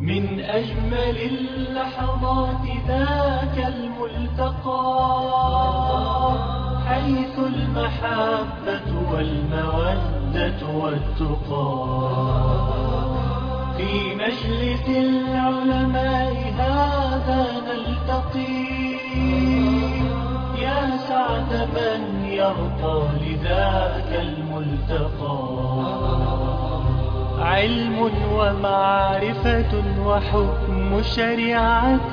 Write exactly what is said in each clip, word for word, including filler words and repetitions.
من أجمل اللحظات ذاك الملتقى، حيث المحبة والمودة والتقى. في مجلس العلماء هذا نلتقي، يا سعد من يرقى لذاك الملتقى. علم ومعرفة وحكم شريعة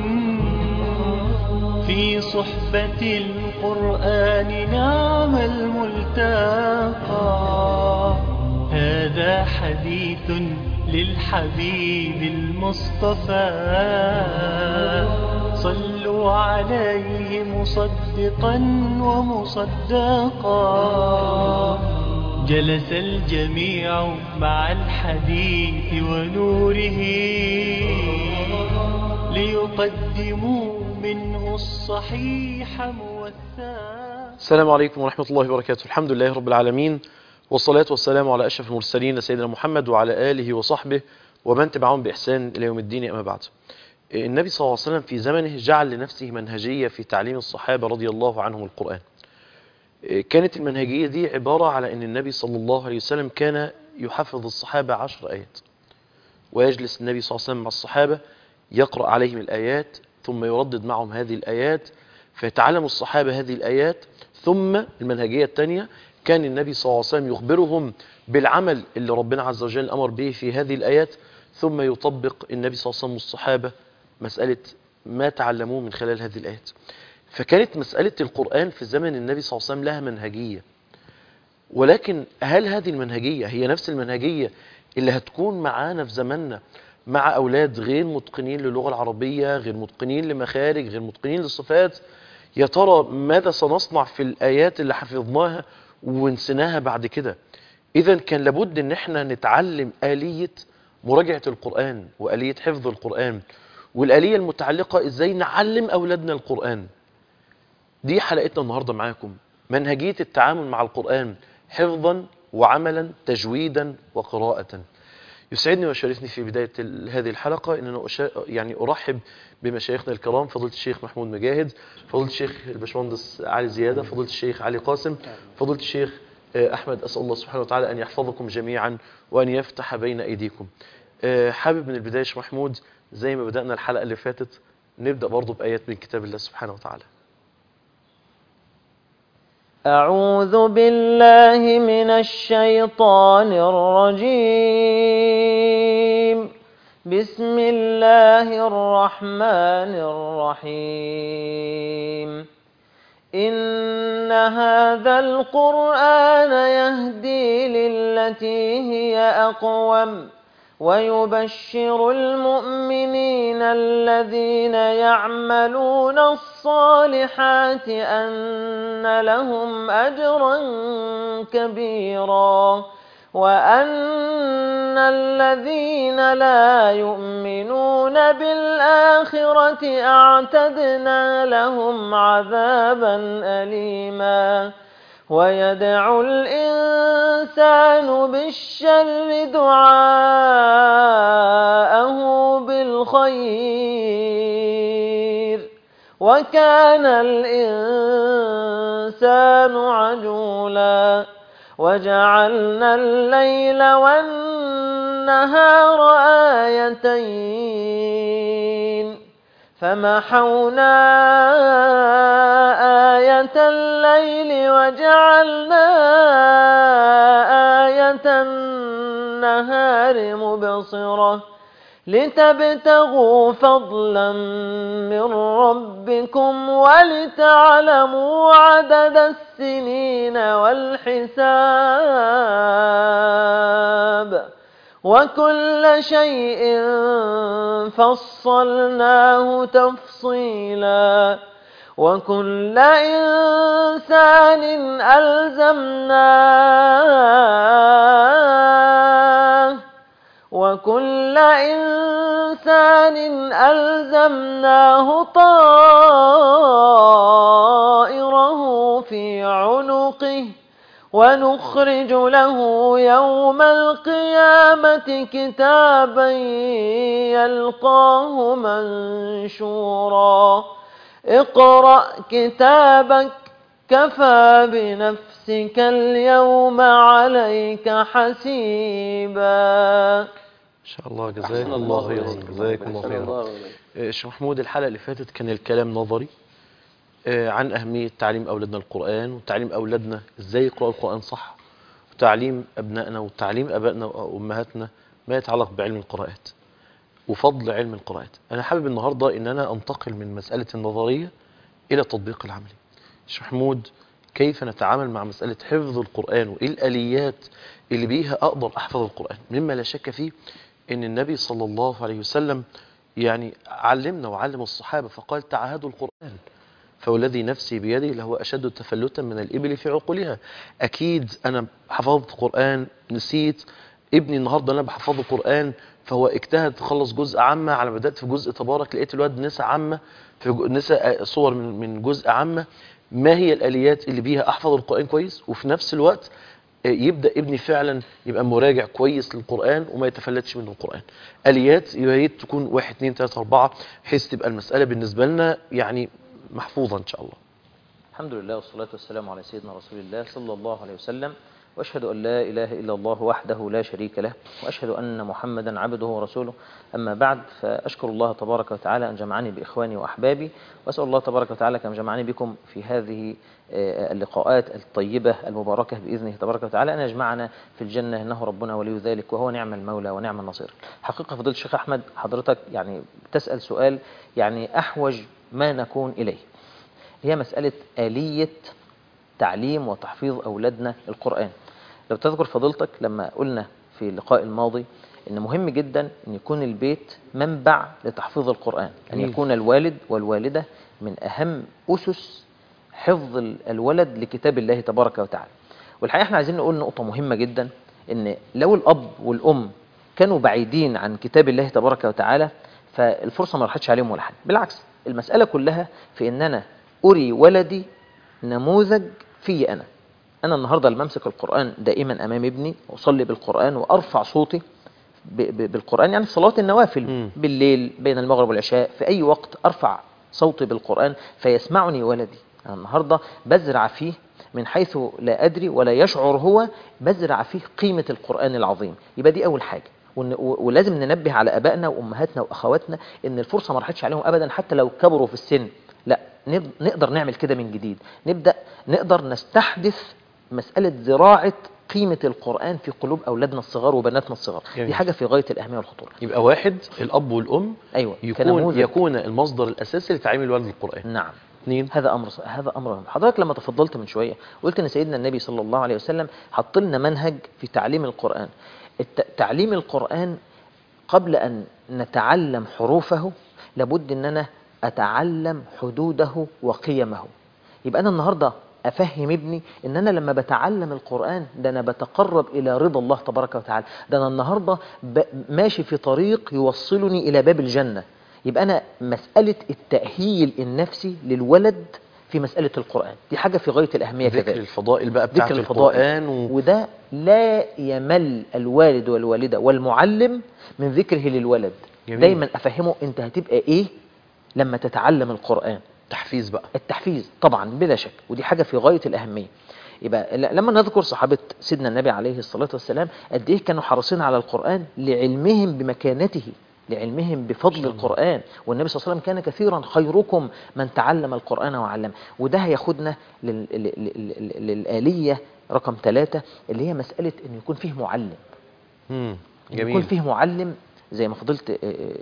في صحبة القرآن، نعم الملتقى. هذا حديث للحبيب المصطفى، صلوا عليه مصدقا ومصدقا. جلس الجميع مع الحديث ونوره، ليقدموا منه الصحيح موثقا. السلام عليكم ورحمة الله وبركاته. الحمد لله رب العالمين، والصلاة والسلام على أشرف المرسلين سيدنا محمد وعلى آله وصحبه ومن تبعهم بإحسان إلى يوم الدين. أما بعد، النبي صلى الله عليه وسلم في زمنه جعل لنفسه منهجية في تعليم الصحابة رضي الله عنهم القرآن. كانت المنهجية دي عبارة على أن النبي صلى الله عليه وسلم كان يحفظ الصحابة عشر آيات، ويجلس النبي صلى الله عليه وسلم مع الصحابة يقرأ عليهم الآيات، ثم يردد معهم هذه الآيات، فيتعلم الصحابة هذه الآيات. ثم المنهجية الثانية، كان النبي صلى الله عليه وسلم يخبرهم بالعمل اللي ربنا عز وجل أمر به في هذه الآيات، ثم يطبق النبي صلى الله عليه وسلم والصحابة مسألة ما تعلموه من خلال هذه الآيات. فكانت مسألة القرآن في زمن النبي صلى الله عليه وسلم لها منهجية، ولكن هل هذه المنهجية هي نفس المنهجية اللي هتكون معانا في زمننا مع أولاد غير متقنين للغة العربية، غير متقنين لمخارج، غير متقنين للصفات؟ يا ترى ماذا سنصنع في الآيات اللي حفظناها ونسيناها بعد كده؟ إذا كان لابد ان احنا نتعلم آلية مراجعة القرآن وآلية حفظ القرآن، والآلية المتعلقة ازاي نعلم أولادنا القرآن. دي حلقتنا النهاردة معاكم، منهجية التعامل مع القرآن حفظا وعملا، تجويدا وقراءة. يسعدني ويشرفني في بداية هذه الحلقة ان انا يعني ارحب بمشايخنا الكرام، فضيلة الشيخ محمود مجاهد، فضيلة الشيخ الباشمهندس علي زيادة، فضيلة الشيخ علي قاسم، فضيلة الشيخ احمد. اسال الله سبحانه وتعالى ان يحفظكم جميعا وان يفتح بين ايديكم. حابب من البداية شيخ محمود، زي ما بدأنا الحلقة اللي فاتت، نبدأ برضو بآيات من كتاب الله سبحانه وتعالى. أعوذ بالله من الشيطان الرجيم. بسم الله الرحمن الرحيم. إن هذا القرآن يهدي للتي هي أقوم، ويبشر المؤمنين الذين يعملون الصالحات أن لهم أجرا كبيرا، وأن الذين لا يؤمنون بالآخرة أعتدنا لهم عذابا أليما. ويدعو الإنسان بالشر دعاءه بالخير، وكان الإنسان عجولا. وجعلنا الليل والنهار آيتين، فمحونا آية الليل وجعلنا آية النهار مبصرة، لتبتغوا فضلا من ربكم ولتعلموا عدد السنين والحساب، وكل شيء فصلناه تفصيلا. وكل إنسان ألزمناه وكل إنسان ألزمناه طائره في عنقه، ونخرج له يوم القيامة كتابا يلقاه منشورا اقرأ كتابك كفى بنفسك اليوم عليك حسيبا. ان شاء الله. جزاك الله خيرا. جزاكم الله خيرا. الشيخ محمود، الحلقة اللي فاتت كان الكلام نظري عن أهمية تعليم أولادنا القرآن، وتعليم أولادنا إزاي يقرأوا القرآن صح، وتعليم أبنائنا وتعليم أبائنا وأمهاتنا ما يتعلق بعلم القراءات وفضل علم القراءات. أنا حابب النهاردة إن أنا أنتقل من مسألة النظرية إلى التطبيق العملي. الشيخ محمود، كيف نتعامل مع مسألة حفظ القرآن، وإيه الآليات اللي بيها أقدر أحفظ القرآن؟ مما لا شك فيه إن النبي صلى الله عليه وسلم يعني علمنا وعلم الصحابة فقال تعاهدوا القرآن، فوالذي نفسي بيدي لهو أشد تفلتا من الإبل في عقولها. أكيد أنا حفظت قرآن، نسيت ابني النهاردة أنا بحفظه قرآن، فهو اجتهد خلص جزء عامة، على بدأت في جزء تبارك لقيت الواد نسى عامة، في نسى صور من من جزء عامة. ما هي الآليات اللي بيها أحفظ القرآن كويس، وفي نفس الوقت يبدأ ابني فعلا يبقى مراجع كويس للقرآن وما يتفلتش منه القرآن؟ آليات يا ريت تكون واحد اتنين تلاتة أربعة، بحيث تبقى المسألة بالنسبة لنا يعني محفوظة إن شاء الله. الحمد لله والصلاة والسلام على سيدنا رسول الله صلى الله عليه وسلم، وأشهد أن لا إله إلا الله وحده لا شريك له، وأشهد أن محمدا عبده ورسوله. أما بعد، فأشكر الله تبارك وتعالى أن جمعني بإخواني وأحبابي، وأسأل الله تبارك وتعالى كما جمعني بكم في هذه اللقاءات الطيبة المباركة بإذنه تبارك وتعالى أن يجمعنا في الجنة، إنه ربنا ولي ذلك وهو نعم المولى ونعم النصير. حقيقة فضيلة الشيخ أحمد، حضرتك يعني تسأل سؤال يعني أحوج ما نكون إليه، هي مسألة آلية تعليم وتحفيظ أولادنا القرآن. لو تذكر فضيلتك لما قلنا في اللقاء الماضي إن مهم جدا أن يكون البيت منبع لتحفيظ القرآن، أن يكون الوالد والوالدة من أهم أسس حفظ الولد لكتاب الله تبارك وتعالى. والحقيقة احنا عايزين نقول نقطة مهمة جدا، إن لو الأب والأم كانوا بعيدين عن كتاب الله تبارك وتعالى فالفرصة ما راحتش عليهم ولا حاجة. بالعكس، المسألة كلها في إن أنا أري ولدي نموذج في أنا أنا النهاردة لما أمسك القرآن دائما أمام ابني وأصلي بالقرآن وأرفع صوتي بالقرآن، يعني صلاة النوافل م. بالليل بين المغرب والعشاء في أي وقت أرفع صوتي بالقرآن فيسمعني ولدي. أنا النهاردة بزرع فيه من حيث لا أدري ولا يشعر هو، بزرع فيه قيمة القرآن العظيم. يبقى دي أول حاجة، ولازم ننبه على أبائنا وأمهاتنا وأخواتنا إن الفرصة ما راحتش عليهم أبدا حتى لو كبروا في السن. لا، نقدر نعمل كده من جديد، نبدأ نقدر نستحدث مسألة زراعة قيمة القرآن في قلوب أولادنا الصغار وبناتنا الصغار. دي حاجة في غاية الأهمية والخطورة. يبقى واحد، الأب والأم أيوة يكون, يكون المصدر الأساسي لتعليم الولد القرآن. نعم. اثنين، هذا أمر هذا أمر حضرتك لما تفضلت من شوية قلت إن سيدنا النبي صلى الله عليه وسلم حط لنا منهج في تعليم القرآن. تعليم القرآن قبل أن نتعلم حروفه لابد أن أنا أتعلم حدوده وقيمه. يبقى أنا النهاردة أفهم ابني إن أنا لما بتعلم القرآن ده أنا بتقرب إلى رضا الله تبارك وتعالى، ده أنا النهاردة ماشي في طريق يوصلني إلى باب الجنة. يبقى أنا مسألة التأهيل النفسي للولد في مسألة القرآن دي حاجة في غاية الأهمية كذلك. ذكر الفضائل بقى بتاعت القرآن و... وده لا يمل الوالد والوالدة والمعلم من ذكره للولد. جميل. دايما أفهمه أنت هتبقى إيه لما تتعلم القرآن. تحفيز بقى، التحفيز طبعا بلا شك، ودي حاجة في غاية الأهمية. يبقى لما نذكر صحابة سيدنا النبي عليه الصلاة والسلام قد إيه كانوا حريصين على القرآن لعلمهم بمكانته، لعلمهم بفضل القرآن. والنبي صلى الله عليه وسلم كان كثيرا خيركم من تعلم القرآن وعلم. وده هياخدنا لل... لل... للآلية رقم ثلاثة اللي هي مسألة أن يكون فيه معلم. مم. جميل. يكون فيه معلم زي ما فضلت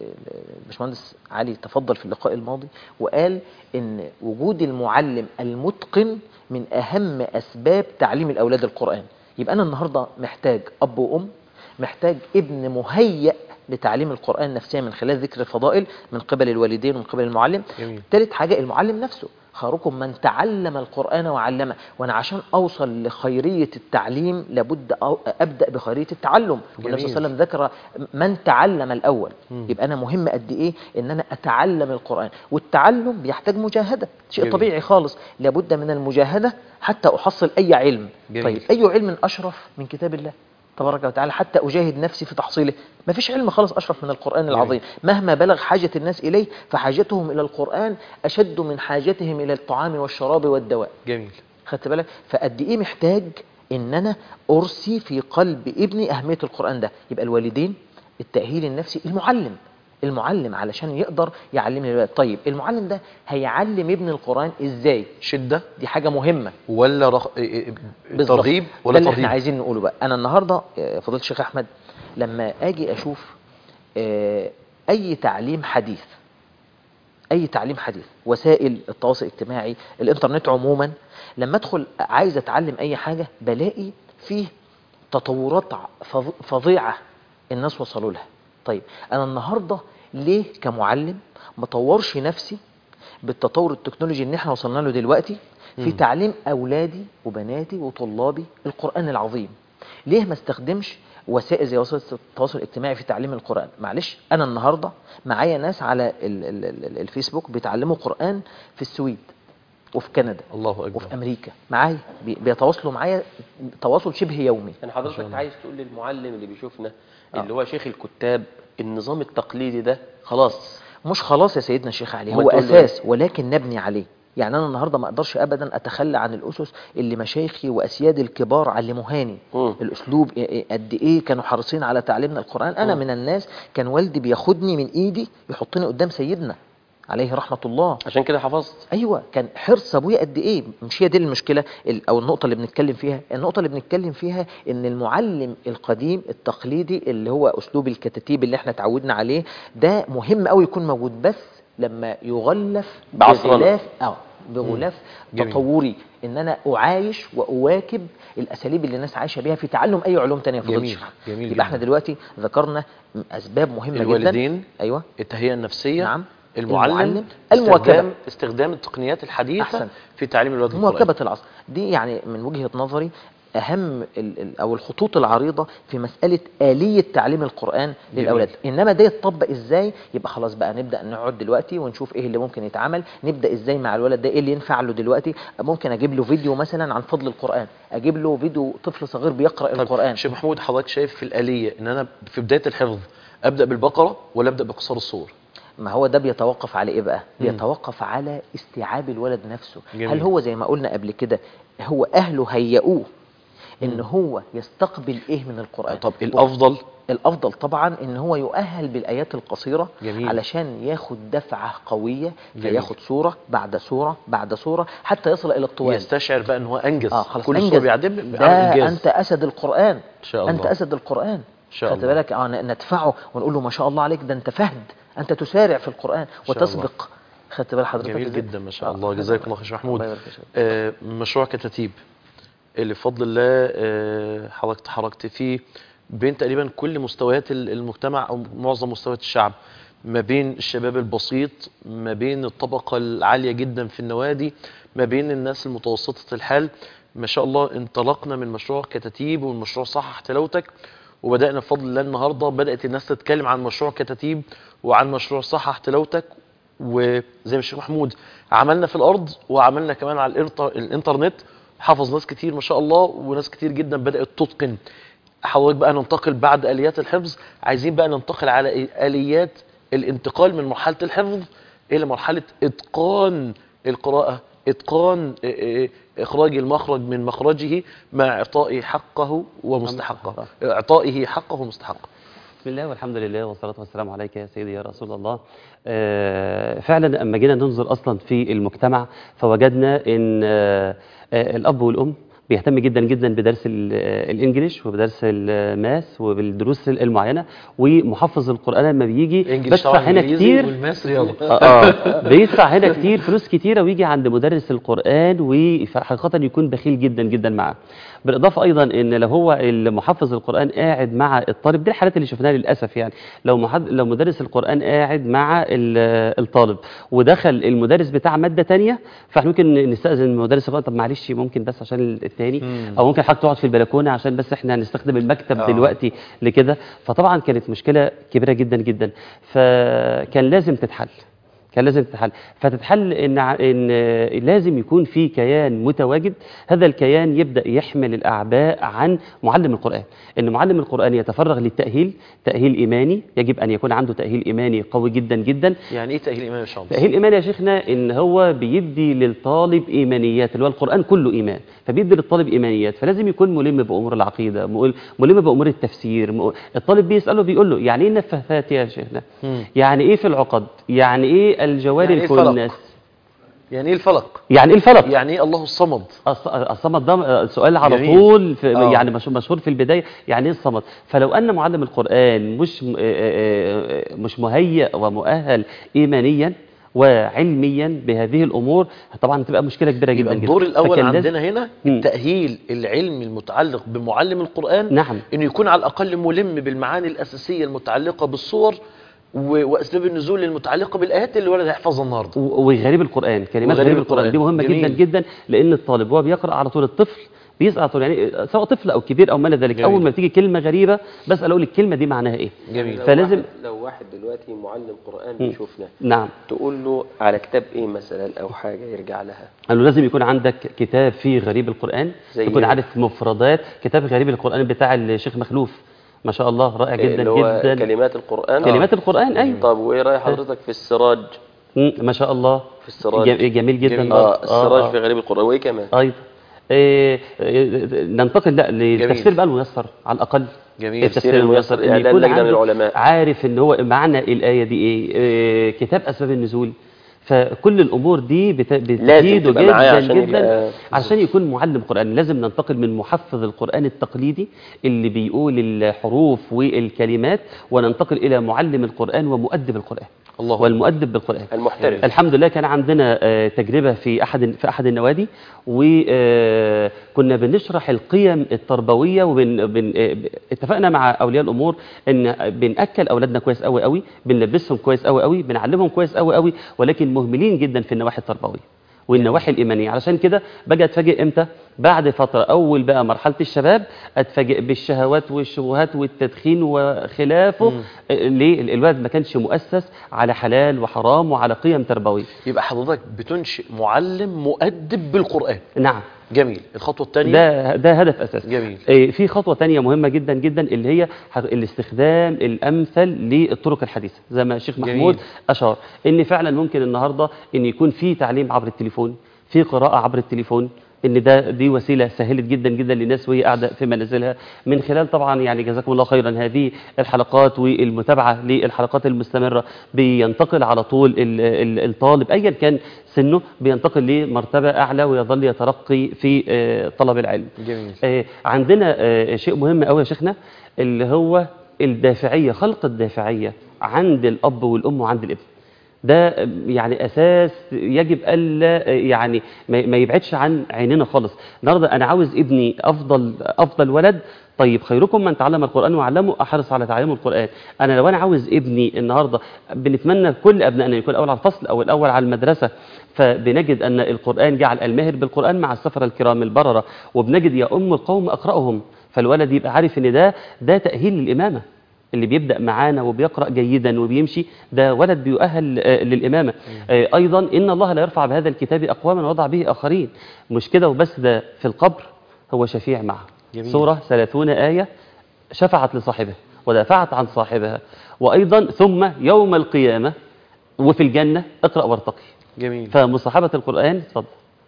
باشمهندس علي تفضل في اللقاء الماضي وقال ان وجود المعلم المتقن من اهم اسباب تعليم الاولاد القرآن. يبقى انا النهارده محتاج اب وام، محتاج ابن مهيئ لتعليم القرآن نفسيا من خلال ذكر الفضائل من قبل الوالدين ومن قبل المعلم. ثالث حاجة المعلم نفسه، خيركم من تعلم القرآن وعلمه. وانا عشان اوصل لخيرية التعليم لابد ابدأ بخيرية التعلم. والنبي صلى الله عليه وسلم ذكر من تعلم الاول. م. يبقى انا مهم قد ايه ان انا اتعلم القرآن، والتعلم بيحتاج مجاهدة، شيء جميل. طبيعي خالص، لابد من المجاهدة حتى احصل اي علم. جميل. طيب اي علم اشرف من كتاب الله؟ تبارك وتعالى حتى أجاهد نفسي في تحصيله. ما فيش علم خالص أشرف من القرآن العظيم، مهما بلغ حاجة الناس إليه فحاجتهم إلى القرآن أشد من حاجتهم إلى الطعام والشراب والدواء. جميل. خدت بالك؟ فقد إيه محتاج إن أنا أرسي في قلب ابني أهمية القرآن ده. يبقى الوالدين، التأهيل النفسي، المعلم المعلم علشان يقدر يعلمني الولاد. طيب المعلم ده هيعلم ابن القرآن ازاي؟ شدة دي حاجة مهمة ولا رخ... بالظبط. ترغيب ده ولا اللي احنا ترغيب؟ عايزين نقوله بقى. انا النهارده آه، فضيلة الشيخ احمد، لما اجي اشوف آه، اي تعليم حديث، اي تعليم حديث، وسائل التواصل الاجتماعي، الانترنت عموما، لما ادخل عايز اتعلم اي حاجة بلاقي فيه تطورات فظ- فظيعة الناس وصلوا لها. طيب انا النهارده ليه كمعلم ما طورش نفسي بالتطور التكنولوجي اللي احنا وصلنا له دلوقتي في مم. تعليم اولادي وبناتي وطلابي القرآن العظيم؟ ليه ما استخدمش وسائل زي وسائل التواصل الاجتماعي في تعليم القرآن؟ معلش انا النهارده معايا ناس على ال ال ال الفيسبوك بيتعلموا قرآن في السويد وفي كندا الله أكبر. وفي امريكا، معايا بي- بيتواصلوا معايا تواصل شبه يومي. يعني حضرتك عايز تقول للمعلم اللي بيشوفنا آه. اللي هو شيخ الكتاب النظام التقليدي ده خلاص؟ مش خلاص يا سيدنا الشيخ علي، أمال هو تقول له اساس ولكن نبني عليه. يعني انا النهارده ما اقدرش ابدا اتخلى عن الاسس اللي مشايخي واسيادي الكبار علموهاني. مم. الاسلوب إيه- إيه- قد ايه كانوا حريصين على تعليمنا القران. انا مم. من الناس كان والدي بياخدني من ايدي يحطني قدام سيدنا عليه رحمه الله. عشان كده حفظت. ايوه، كان حرص ابويا قد ايه. مش هي دي المشكله ال- او النقطه اللي بنتكلم فيها. النقطه اللي بنتكلم فيها ان المعلم القديم التقليدي اللي هو اسلوب الكتاتيب اللي احنا اتعودنا عليه ده مهم قوي يكون موجود، بس لما يغلف بعصرنا. بغلاف اه بغلاف جميل. تطوري، ان انا اعايش واواكب الاساليب اللي الناس عايشه بيها في تعلم اي علوم تانية. فضيلة جميل. الشيخ. جميل يبقى جدا. احنا دلوقتي ذكرنا اسباب مهمه الوالدين، جدا. ايوه، التهيئة النفسية، نعم. المعلم، المعلم، المواكبة، المواكبة. استخدام التقنيات الحديثة أحسن. في تعليم الولاد القرآن. مواكبة العصر دي يعني من وجهة نظري أهم ال ال أو الخطوط العريضة في مسألة آلية تعليم القرآن جميل. للأولاد. إنما ده يتطبق إزاي؟ يبقى خلاص بقى نبدأ نقعد دلوقتي ونشوف إيه اللي ممكن يتعمل. نبدأ إزاي مع الولد ده؟ إيه اللي ينفع له دلوقتي؟ ممكن أجيب له فيديو مثلا عن فضل القرآن، أجيب له فيديو طفل صغير بيقرأ طيب القرآن. شيخ محمود، حضرتك شايف في الآلية إن أنا في بداية الحفظ أبدأ بالبقرة ولا أبدأ بقصار الصور؟ ما هو ده بيتوقف على ايه بقى؟ مم. بيتوقف على استيعاب الولد نفسه. جميل. هل هو زي ما قلنا قبل كده هو اهله هيئوه ان هو يستقبل ايه من القرآن؟ طب الأفضل؟ الافضل طبعا ان هو يؤهل بالايات القصيرة. جميل. علشان ياخد دفعة قوية، جميل. فياخد سورة بعد سورة بعد سورة حتى يصل الى الطوال. يستشعر بقى ان هو انجز. اه خلاص كل أنجز. الصور بيعدم ده بيعمل انجاز. انت اسد القرآن. ان شاء الله. انت اسد القرآن. ان شاء خدت الله. بالك؟ اه ن- ندفعه ونقول له ما شاء الله عليك، ده انت فهد، انت تسارع في القرآن شاء وتسبق. خدت بال حضرتك جميل إزاي؟ جدا ما شاء آه، الله. خدت جزاك بالك. الله خير يا محمود. الله يبارك فيك. آه مشروع كتاتيب اللي بفضل الله آه حضرتك تحركت فيه بين تقريبا كل مستويات ال- المجتمع او معظم مستويات الشعب، ما بين الشباب البسيط، ما بين الطبقة العالية جدا في النوادي، ما بين الناس المتوسطة الحال. ما شاء الله انطلقنا من مشروع كتاتيب والمشروع صحح تلاوتك، وبدأنا بفضل الله النهاردة بدأت الناس تتكلم عن مشروع كتاتيب وعن مشروع صحح تلاوتك. وزي ما الشيخ محمود عملنا في الأرض وعملنا كمان على الإنتر- الإنترنت، حفظ ناس كتير ما شاء الله، وناس كتير جدا بدأت تتقن. حضرتك بقى ننتقل بعد آليات الحفظ، عايزين بقى ننتقل على آليات الانتقال من مرحلة الحفظ إلى مرحلة إتقان القراءة، إتقان إيه، إخراج المخرج من مخرجه مع إعطائه حقه ومستحقه، إعطائه حقه ومستحقه. بسم الله والحمد لله والصلاة والسلام عليك يا سيدي يا رسول الله. آه، فعلا أما جينا ننظر أصلا في المجتمع فوجدنا أن آه، آه، الأب والأم بيهتم جدا جدا بدرس ال- آه، الإنجليش وبدرس الماس وبالدروس المعينة، ومحفظ القرآن لما بيجي الإنجليش بدفع طبعا هنا إنجليزي كتير. والماس رياضة. اه آه، بيدفع هنا كتير فلوس كتيره ويجي عند مدرس القرآن وحقيقة يكون بخيل جدا جدا معاه. بالاضافه ايضا ان لو هو المحفظ القرآن قاعد مع الطالب، دي الحالات اللي شفناها للاسف. يعني لو محد لو مدرس القرآن قاعد مع ال- الطالب ودخل المدرس بتاع ماده تانية، فاحنا ممكن نستأذن مدرس القرآن، طب معلش ممكن بس عشان الثاني، مم. او ممكن حضرتك تقعد في البلكونه عشان بس احنا هنستخدم المكتب آه. دلوقتي لكده. فطبعا كانت مشكله كبيره جدا جدا، فكان لازم تتحل. كان لازم تتحل. فتتحل ان ع- ان لازم يكون في كيان متواجد، هذا الكيان يبدا يحمل الاعباء عن معلم القران، ان معلم القران يتفرغ للتاهيل، تاهيل ايماني، يجب ان يكون عنده تاهيل ايماني قوي جدا جدا. يعني ايه تاهيل ايمان يا شمس؟ تأهيل إيمان يا شيخنا إن هو بيدي للطالب إيمانيات، اللي هو القرآن كله إيمان، فبيدي للطالب إيمانيات، فلازم يكون ملم بأمور العقيدة، مل- ملم بأمور التفسير. م- الطالب بيسأله بيقول له يعني إيه النفاثات يا شيخنا؟ مم. يعني إيه في العقد؟ يعني إيه الجوار يعني إيه الفلق؟ الكنس؟ يعني ايه الفلق؟ يعني إيه الفلق؟ يعني ايه الله الصمد؟ الص- الصمد ده سؤال على جميل. طول في آه. يعني مش- مشهور في البدايه، يعني ايه الصمد؟ فلو ان معلم القران مش م- آه، آه، آه، مش مهيأ ومؤهل ايمانيا وعلميا بهذه الامور، طبعا هتبقى مشكله كبيره جدا يبقى جدا. الدور الاول فكان لازم- عندنا هنا مم. التاهيل العلمي المتعلق بمعلم القران، نعم. انه يكون على الاقل ملم بالمعاني الاساسيه المتعلقه بالصور و- واسباب النزول المتعلقه بالايات اللي الولد هيحفظها النهارده. و- وغريب القرآن، كلمات وغريب غريب القرآن دي القرآن. مهمة جميل. جدا جدا، لأن الطالب وهو بيقرأ على طول الطفل بيسأل على طول، يعني سواء طفل أو كبير أو ما إلى ذلك، جميل. أول ما بتيجي كلمة غريبة بسأل أقول الكلمة دي معناها إيه؟ جميل. لو فلازم واحد لو واحد دلوقتي معلم قرآن مم. بيشوفنا، نعم. تقول له على كتاب ايه مثلا او حاجه يرجع لها؟ قالوا لازم يكون عندك كتاب فيه غريب القرآن، زي تكون إيه؟ عارف مفردات كتاب غريب القرآن بتاع الشيخ مخلوف، ما شاء الله رائع إيه جدا اللي هو جدا. كلمات القرآن. كلمات القرآن، أيوه. طب وايه راي حضرتك في السراج؟ مم، ما شاء الله في السراج. جم- جميل جدا جميل. برضه. اه السراج آه. في غريب القرآن، وايه كمان؟ ايضا إيه إيه، ننتقل لا للتفسير جميل. بقى الميسر على الاقل. جميل. التفسير الميسر، إن إعلان يكون لجنة من عنده العلماء. عارف ان هو معنى الايه دي ايه, إيه كتاب اسباب النزول. فكل الامور دي بت- بتفيده تبقى معاه جدا عشان جدا يبقى- عشان يكون معلم قران. لازم ننتقل من محفظ القران التقليدي اللي بيقول الحروف والكلمات، وننتقل الى معلم القران ومؤدب القران. الله أكبر. والمؤدب بالقران. المحترف. الحمد لله كان عندنا آه، تجربة في أحد في أحد النوادي، وكنا بنشرح القيم التربوية، وبن بن آه، اتفقنا مع أولياء الأمور إن بنأكل أولادنا كويس قوي قوي، بنلبسهم كويس قوي قوي، بنعلمهم كويس قوي قوي، ولكن مهملين جدا في النواحي التربوية والنواحي الإيمانية. علشان كده باجي أتفاجئ إمتى؟ بعد فترة، أول بقى مرحلة الشباب أتفاجئ بالشهوات والشبهات والتدخين وخلافه. آه، ليه؟ الولد ما كانش مؤسس على حلال وحرام وعلى قيم تربوية. يبقى حضرتك بتنشئ معلم مؤدب بالقران. نعم. جميل. الخطوه الثانيه ده ده هدف اساسي. جميل. إيه، في خطوه تانية مهمه جدا جدا، اللي هي ح- الاستخدام الامثل للطرق الحديثه، زي ما الشيخ جميل. محمود اشار ان فعلا ممكن النهارده ان يكون في تعليم عبر التليفون، في قراءه عبر التليفون، ان ده دي وسيله سهلت جدا جدا للناس وهي قاعده في منازلها، من خلال طبعا يعني جزاكم الله خيرا هذه الحلقات والمتابعه للحلقات المستمره، بينتقل على طول ال- ال- الطالب ايا كان سنه، بينتقل لمرتبه اعلى ويظل يترقي في آه، طلب العلم. جميل. آه، عندنا آه، شيء مهم قوي يا شيخنا، اللي هو الدافعيه، خلق الدافعيه عند الاب والام وعند الابن. ده يعني اساس يجب الا يعني ما ما يبعدش عن عيننا خالص. النهارده انا عاوز ابني افضل افضل ولد، طيب خيركم من تعلم القران وعلمه، احرص على تعليم القران. انا لو انا عاوز ابني النهارده، بنتمنى كل ابنائنا يكون الاول على الفصل او الاول على المدرسه، فبنجد ان القران جعل الماهر بالقران مع السفره الكرام البرره، وبنجد يا ام القوم اقراهم، فالولد يبقى عارف ان ده ده تاهيل للامامه. اللي بيبدأ معانا وبيقرأ جيدا وبيمشي ده ولد بيؤهل آه، للإمامة. آه، أيضا إن الله لا يرفع بهذا الكتاب أقواما وضع به آخرين. مش كده وبس، ده في القبر هو شفيع معه. جميل. سورة ثلاثون آية شفعت لصاحبها ودافعت عن صاحبها. وأيضا ثم يوم القيامة وفي الجنة اقرأ وارتقي. جميل. فمصاحبة القرآن، اتفضل.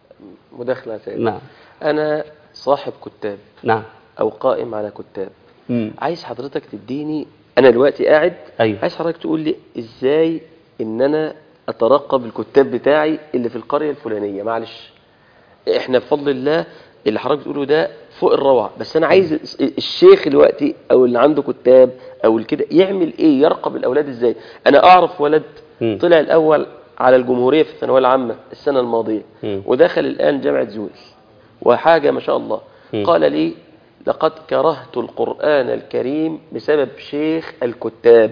مداخله يا سيدي. نعم. انا صاحب كتاب نعم. او قائم على كتاب، مم. عايز حضرتك تديني، انا دلوقتي قاعد، أيوه. عايز حضرتك تقول لي ازاي ان انا اترقب الكتاب بتاعي اللي في القريه الفلانيه. معلش احنا بفضل الله اللي حضرتك بتقوله ده فوق الروعه، بس انا عايز الشيخ دلوقتي او اللي عنده كتاب او الكده يعمل ايه، يرقب الاولاد ازاي. انا اعرف ولد مم. طلع الاول على الجمهوريه في الثانويه العامه السنه الماضيه، مم. ودخل الان جامعه زويل وحاجه ما شاء الله. مم. قال لي لقد كرهت القرآن الكريم بسبب شيخ الكتاب.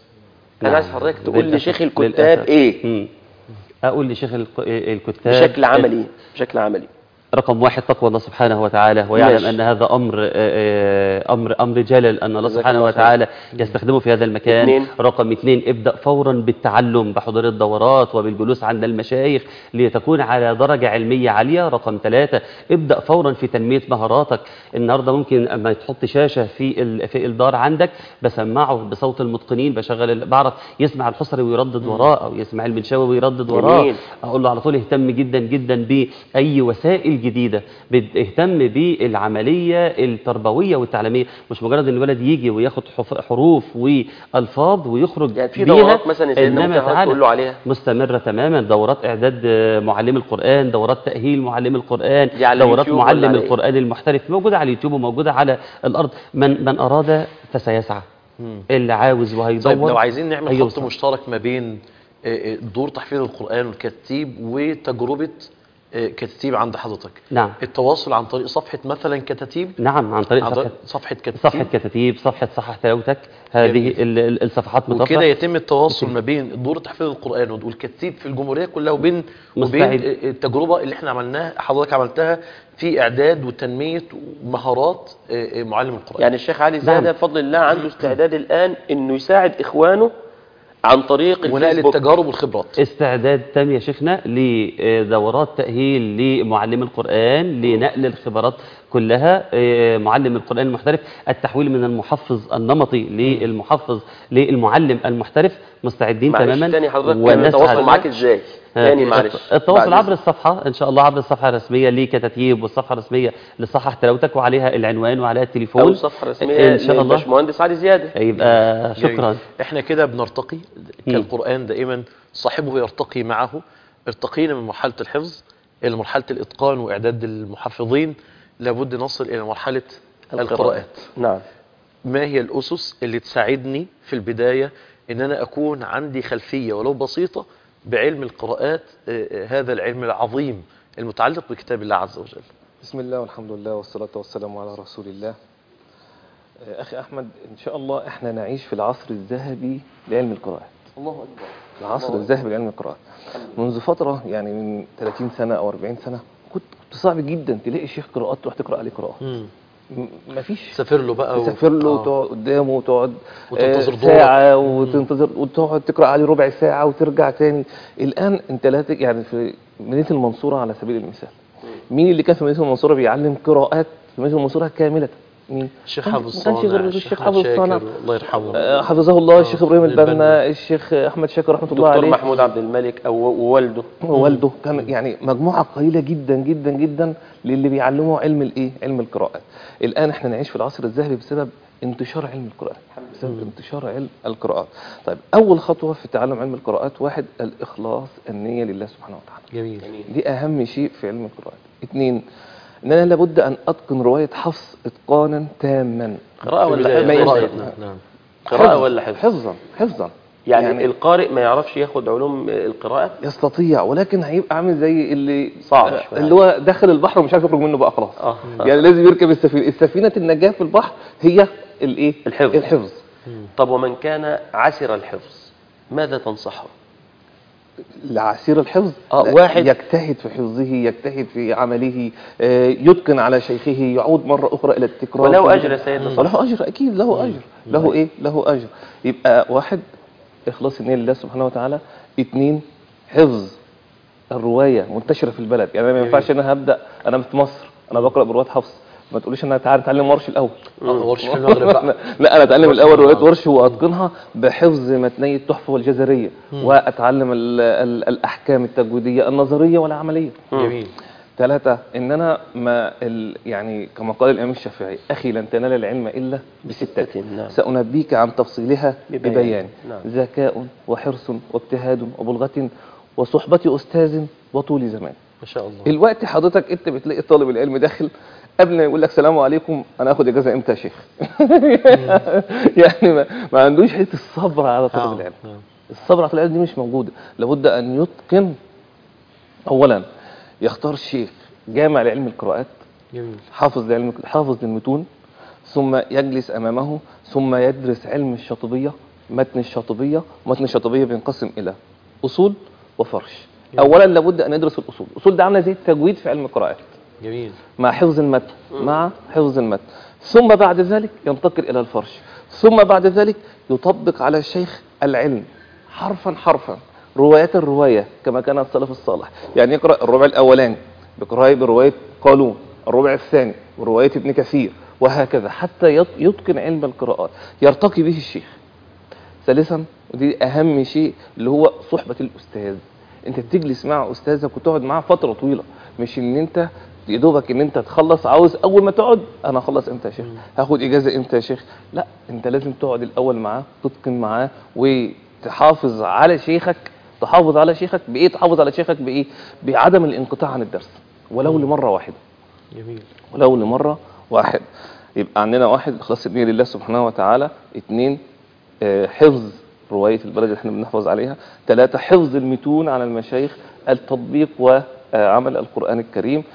أنا نعم. عايز حضرتك تقول لي للأسف. شيخ الكتاب للأسف. إيه مم. أقول لشيخ الك- الكتاب بشكل عملي، بشكل عملي. رقم واحد تقوى الله سبحانه وتعالى، ويعلم ماشي. أن هذا أمر آه، أمر أمر جلل، أن الله جزاك سبحانه الله خير. وتعالى يستخدمه في هذا المكان. اتنين. رقم اثنين، ابدأ فورا بالتعلم بحضور الدورات وبالجلوس عند المشايخ لتكون على درجة علمية عالية. رقم ثلاثة، ابدأ فورا في تنمية مهاراتك. النهاردة ممكن أما تحط شاشة في ال- في الدار عندك، بسمعه بصوت المتقنين، بشغل ال- بعرف يسمع الحصري ويردد وراه، أو يسمع المنشاوي ويردد وراه. جميل. أقول له على طول اهتم جدا جدا بأي وسائل جديدة، اهتم بالعملية التربوية والتعليمية، مش مجرد ان الولد يجي وياخد حف- حروف والفاظ ويخرج يعني في بيها. دورات مثلا يا سيدنا إنما ممكن حضرتك تعالى تقول له عليها؟ مستمرة تماما، دورات اعداد آه، معلم القرآن، دورات تأهيل معلم القرآن، دي على دورات اليوتيوب ولا معلم على إيه؟ القرآن المحترف، موجودة على اليوتيوب وموجودة على الأرض. من من أراد فسيسعى، اللي عاوز وهيدور. طيب لو عايزين نعمل خط هيوصل. مشترك ما بين آه، آه، دور تحفيظ القرآن والكتيب وتجربة آه، كتاتيب عند حضرتك، نعم التواصل عن طريق صفحة مثلا كتاتيب، نعم عن طريق عن طريق صفحة صفحة كتاتيب، صفحة كتاتيب، صفحة صحح تلاوتك، هذه جميل. ال- ال- الصفحات متوفرة. وكده يتم التواصل ما بين دور تحفيظ القرآن والكتيب في الجمهورية كلها، وبين وبين مستعد. التجربة اللي احنا عملناها حضرتك عملتها في إعداد وتنمية مهارات آه، آه، معلم القرآن. يعني الشيخ علي زادة نعم. بفضل الله عنده استعداد الآن انه يساعد اخوانه عن طريق ونقل الفيسبوك. التجارب والخبرات. استعداد تام يا شيخنا لدورات تأهيل لمعلم القرآن، لنقل الخبرات كلها. آه، معلم القرآن المحترف، التحويل من المحفظ النمطي للمحفظ للمعلم المحترف، مستعدين معلش تماما. تاني حضرتك ونسعى- نتواصل معاك ازاي؟ تاني معلش. التواصل بعد عبر إذنك. الصفحة إن شاء الله، عبر الصفحة الرسمية لكتاتيب، والصفحة الرسمية لصحح تلاوتك، وعليها العنوان وعليها التليفون. أو الصفحة الرسمية إن شاء الله. للباشمهندس علي زيادة. يبقى جميل. شكرا. احنا كده بنرتقي مم. كالقرآن دائما صاحبه يرتقي معه. ارتقينا من مرحلة الحفظ إلى مرحلة الإتقان وإعداد المحفظين، لابد نصل إلى مرحلة القراءات. نعم. ما هي الأسس اللي تساعدني في البداية إن أنا أكون عندي خلفية ولو بسيطة بعلم القراءات، آه، آه، هذا العلم العظيم المتعلق بكتاب الله عز وجل؟ بسم الله والحمد لله والصلاة والسلام على رسول الله. آه، أخي أحمد، إن شاء الله إحنا نعيش في العصر الذهبي لعلم القراءات. الله أكبر. العصر الذهبي لعلم القراءات. منذ فترة يعني من ثلاثين سنة أو أربعين سنة كنت كنت صعب جدا تلاقي شيخ قراءات تروح تقرأ عليه قراءة. مم. م- مفيش. تسافر له بقى و- تسافر له آه. وتقعد قدامه وتقعد وتنتظر آه، دورك. ساعة وتنتظر وتقعد تقرأ عليه ربع ساعة وترجع تاني. الآن أنت لا تج- يعني في مدينة المنصورة على سبيل المثال، مين اللي كان في مدينة المنصورة بيعلم قراءات في مدينة المنصورة كاملة؟ مين؟ الشيخ ما حافظ كانش غير صانع، الشيخ أحمد حافظ شاكر، صانع، الله يرحمه. آه، حفظه الله، الشيخ ابراهيم البنا. البنا، الشيخ احمد شاكر رحمه الله دكتور عليه، محمود عبد الملك او ووالده. ووالده. كان يعني مجموعه قليله جدا جدا جدا للي بيعلموا علم الايه؟ علم القراءات. الان احنا نعيش في العصر الذهبي بسبب انتشار علم القراءات، بسبب انتشار علم القراءات. طيب اول خطوه في تعلم علم القراءات، واحد الاخلاص، النيه لله سبحانه وتعالى. جميل. دي اهم شيء في علم القراءات. اثنين، ان انا لابد ان اتقن روايه حفص اتقانا تاما. قراءة في ولا البداية. حفظ؟ ما قراءة. ينفع. نعم. نعم. قراءة حفظ. ولا حفظ؟ حفظا حفظا يعني, يعني القارئ ما يعرفش ياخد علوم القراءة؟ يستطيع، ولكن هيبقى عامل زي اللي صعب آه، شوية. اللي هو دخل البحر ومش عارف يخرج منه بقى خلاص. اه يعني لازم يركب السفينه، السفينه النجاه في البحر هي الايه؟ الحفظ. الحفظ. طب ومن كان عسر الحفظ ماذا تنصحه؟ لعسير الحفظ آه، لا، واحد- يجتهد في حفظه، يجتهد في عمله، آه، يتقن على شيخه، يعود مره اخرى الى التكرار. وله أجر يا سيدنا صح؟ وله اجر، اكيد له اجر. له ايه؟ له اجر. يبقى واحد، اخلاص النيه لله سبحانه وتعالى. اثنين، حفظ الروايه منتشره في البلد. يعني أنا ما ينفعش انا هبدا، انا في مصر انا بقرا بروايات حفص، ما تقوليش انا تعالى اتعلم ورش الاول. آه، ورش في المغرب بقى. لا، انا اتعلم الاول روايات ورش واتقنها بحفظ متني التحفه والجزريه، واتعلم ال ال الاحكام التجويديه النظريه والعمليه. جميل. ثلاثة، ان انا ما ال يعني كما قال الامام الشافعي، اخي لن تنال العلم الا بستة، نعم. سانبيك عن تفصيلها ببيان. ببيان. نعم. ذكاء وحرص واجتهاد وبلغه وصحبه استاذ وطول زمان. ما شاء الله. الوقت حضرتك انت بتلاقي طالب العلم داخل قبل ما يقول لك سلام عليكم انا اخد اجازه امتى يا شيخ؟ يعني ما, ما عندوش حته الصبر على طالب آه، العلم. آه. الصبر على طالب العلم دي مش موجوده. لابد ان يتقن. اولا يختار شيخ جامع لعلم القراءات، جميل. حافظ لعلم حافظ للمتون، ثم يجلس امامه، ثم يدرس علم الشاطبيه، متن الشاطبيه. متن الشاطبيه بينقسم الى اصول وفرش. اولا لابد ان يدرس الاصول. الاصول ده عامله زي التجويد في علم القراءات. جميل. مع حفظ المتن مع حفظ المتن ثم بعد ذلك ينتقل إلى الفرش، ثم بعد ذلك يطبق على الشيخ العلم حرفا حرفا، رواية الرواية كما كان السلف الصالح، يعني يقرأ الربع الأولاني بقراءة برواية قالون، الربع الثاني برواية ابن كثير، وهكذا حتى يط- يتقن علم القراءات يرتقي به الشيخ. ثالثا ودي أهم شيء اللي هو صحبة الأستاذ. أنت تجلس مع أستاذك وتقعد معاه فترة طويلة، مش إن أنت يا دوبك ان انت تخلص عاوز اول ما تقعد انا اخلص امتى يا شيخ، هاخد اجازه امتى يا شيخ. لا، انت لازم تقعد الاول معاه، تتقن معاه وتحافظ على شيخك. تحافظ على شيخك بايه؟ تحافظ على شيخك بايه؟ بعدم الانقطاع عن الدرس ولو لمره واحده. جميل. ولو لمره واحده. يبقى عندنا واحد اخلاص النية لله سبحانه وتعالى، اثنين آه، حفظ روايه البلد اللي احنا بنحفظ عليها، ثلاثه حفظ المتون على المشايخ، التطبيق وعمل القرآن الكريم،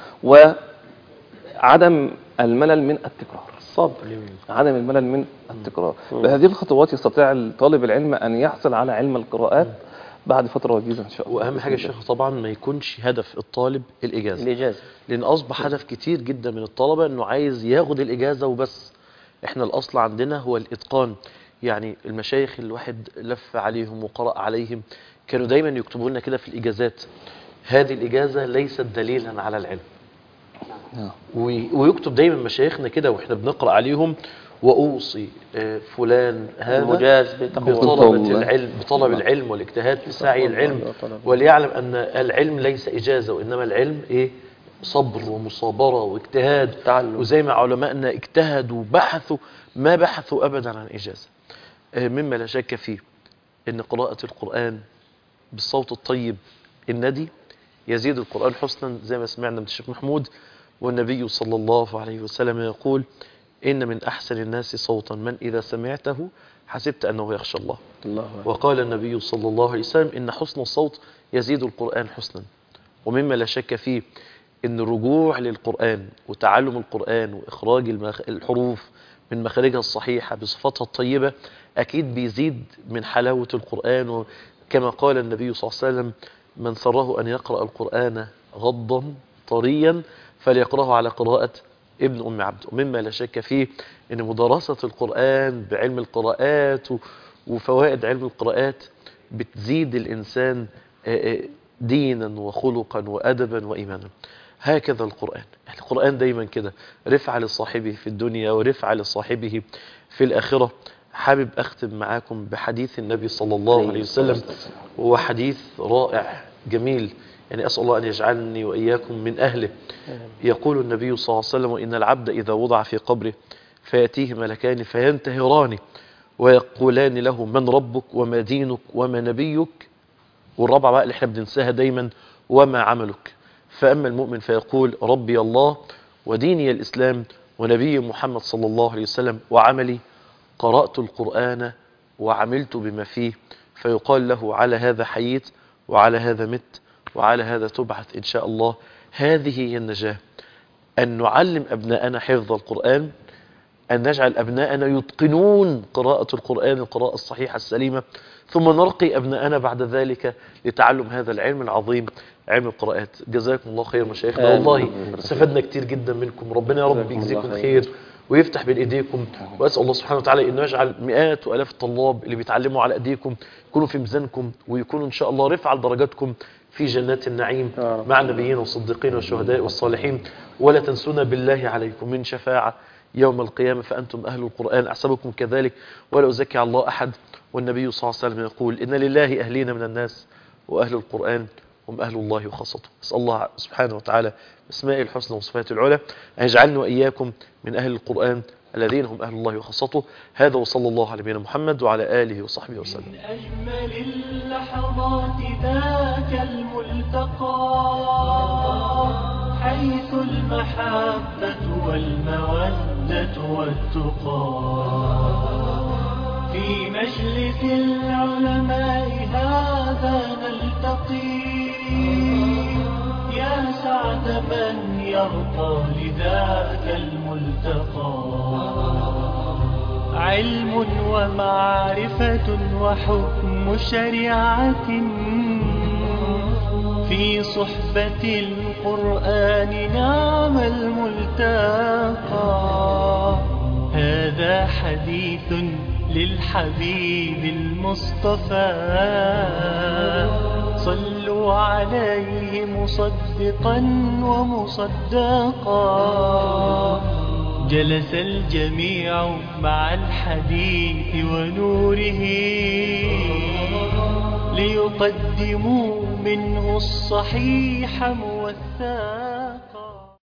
وعدم الملل من التكرار. الصبر. عدم الملل من التكرار. بهذه الخطوات يستطيع طالب العلم أن يحصل على علم القراءات بعد فترة وجيزة إن شاء الله. واهم حاجه يا شيخ طبعا ما يكونش هدف الطالب الاجازه، الإجازة. لان اصبح هدف كتير جدا من الطلبه انه عايز ياخد الاجازه وبس. احنا الاصل عندنا هو الاتقان. يعني المشايخ الواحد لف عليهم وقرأ عليهم كانوا دايما يكتبوا لنا كده في الاجازات: هذه الاجازه ليست دليلا على العلم. وي- ويكتب دايما مشايخنا كده واحنا بنقرأ عليهم: وأوصي آه، فلان هذا المجاز بتقوى بطلبة الله. العلم بطلب العلم والاجتهاد في سعي العلم، وليعلم أن العلم ليس إجازة، وإنما العلم إيه؟ صبر ومصابرة واجتهاد. تعلم. وزي ما علماءنا اجتهدوا وبحثوا ما بحثوا أبدا عن إجازة. آه، مما لا شك فيه أن قراءة القرآن بالصوت الطيب الندي يزيد القرآن حسنا، زي ما سمعنا من الشيخ محمود. والنبي صلى الله عليه وسلم يقول: إن من أحسن الناس صوتا من إذا سمعته حسبت أنه يخشى الله. الله أكبر. وقال النبي صلى الله عليه وسلم: إن حسن الصوت يزيد القرآن حسنا. ومما لا شك فيه إن الرجوع للقرآن وتعلم القرآن وإخراج المخ... الحروف من مخارجها الصحيحة بصفاتها الطيبة أكيد بيزيد من حلاوة القرآن. وكما قال النبي صلى الله عليه وسلم: من سره أن يقرأ القرآن غضا طريا فليقرأه على قراءة ابن أم عبد. ومما لا شك فيه أن مدرسة القرآن بعلم القراءات و- وفوائد علم القراءات بتزيد الإنسان آه، آه، دينا وخلقا وأدبا وإيمانا. هكذا القرآن. القرآن دايما كده رفعة لصاحبه في الدنيا ورفعة لصاحبه في الآخرة. حابب أختم معاكم بحديث النبي صلى الله عليه وسلم، وهو حديث رائع جميل، يعني أسأل الله أن يجعلني وإياكم من أهله. يقول النبي صلى الله عليه وسلم: وإن العبد إذا وضع في قبره فيأتيه ملكان فينتهران ويقولان له: من ربك وما دينك وما نبيك؟ والرابعة بقى اللي احنا بننساها دايما: وما عملك؟ فأما المؤمن فيقول: ربي الله وديني الإسلام ونبي محمد صلى الله عليه وسلم وعملي قرأت القرآن وعملت بما فيه. فيقال له: على هذا حييت وعلى هذا مت وعلى هذا تبعث إن شاء الله. هذه هي النجاة، أن نعلم أبناءنا حفظ القرآن، أن نجعل أبناءنا يتقنون قراءة القرآن القراءة الصحيحة السليمة، ثم نرقي أبناءنا بعد ذلك لتعلم هذا العلم العظيم، علم القراءات. جزاكم الله خير مشايخنا، والله استفدنا كتير جدا منكم. ربنا يا رب يجزيكم خير ويفتح بين ايديكم. واسال الله سبحانه وتعالى انه يجعل مئات والاف الطلاب اللي بيتعلموا على ايديكم يكونوا في ميزانكم، ويكونوا ان شاء الله رفع لدرجاتكم في جنات النعيم مع النبيين والصديقين والشهداء والصالحين. ولا تنسونا بالله عليكم من شفاعة يوم القيامة فأنتم أهل القرآن أحسبكم كذلك ولا أزكي على الله أحد. والنبي صلى الله عليه وسلم يقول: إن لله أهلين من الناس وأهل القرآن هم أهل الله وخاصته. أسأل الله سبحانه وتعالى باسمائه الحسنى وصفاته العلى أن يجعلنا وإياكم من أهل القرآن الذين هم أهل الله وخاصته. هذا وصلى الله على نبينا محمد وعلى آله وصحبه وسلم. من أجمل اللحظات ذاك الملتقى حيث المحبة والمودة والتقى في مجلس العلماء هذا نلتقي يا سعد من يرقى لذاك الملتقى علم ومعرفة وحكم شريعة في صحبة القرآن نعم الملتقى. هذا حديث للحبيب المصطفى، صلوا عليه مصدقا ومصدقا. جلس الجميع مع الحديث ونوره، ليقدموا منه الصحيح موثقا.